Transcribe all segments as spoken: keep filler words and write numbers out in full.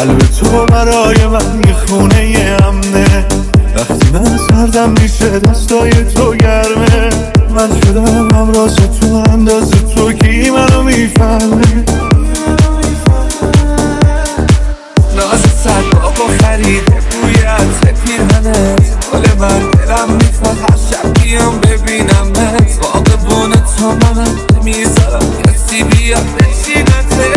قلب تو برای من یه خونه امنه. وقتی من سردم میشه دستای تو گرمه. من شدم همراز تو اندازه تو کی منو میفهمه. ناز سر بابا خریده بوی عطر پیرهنت. حال من دلم میخواد هر شب بیام ببینمت. باغبون تو منم نمیذارم کسی بیاد بچینته.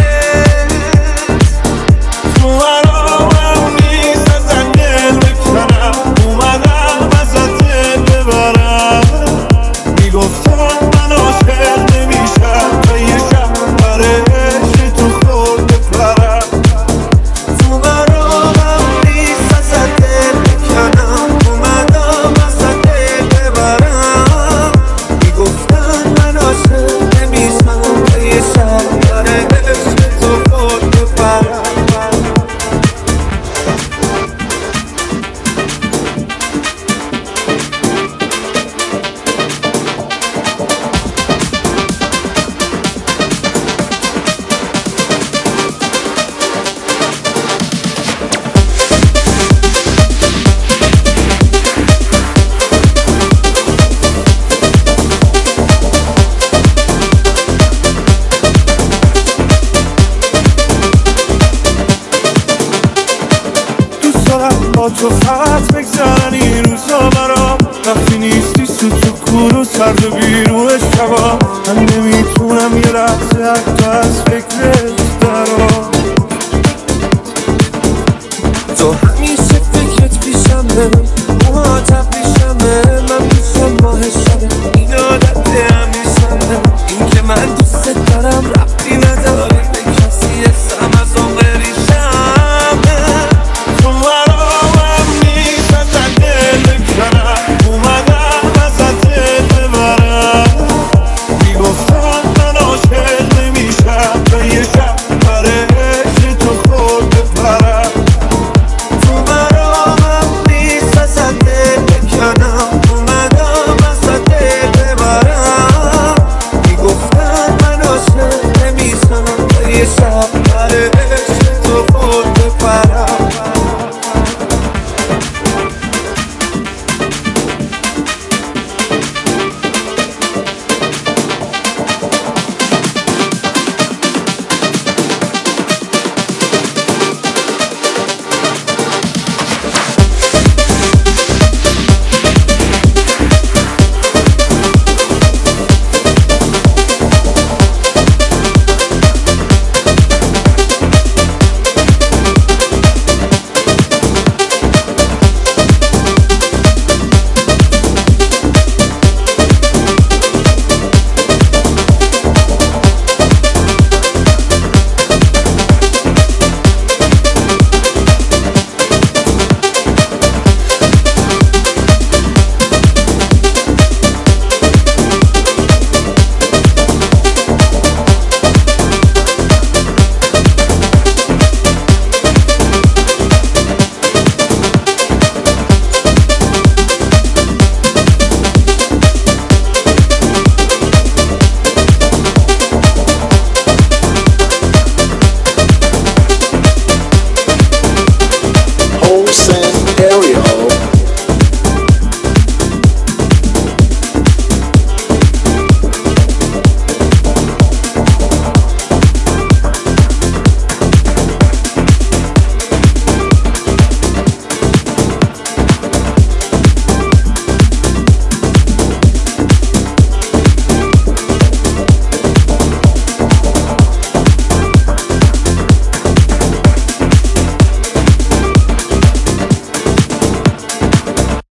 تو مرامم نیست ازن دل بکنم. اومدم ازت دل ببرم. میگفتم من عاشق نمیشم تا یه شب برای عشق تو خود بپرم. تو مرامم نیست ازت دل بکنم. اومدم ازت دل ببرم. میگفتم من عاشق نمیشم تا یه شب برای عشق تو خود بپرم. با تو فقط بگذرن این روزا برام. وقتی نیستی سوت و کور و سرد و بیرون شبا. من نمیتونم یه لحظه حتی از فکرت درام. تو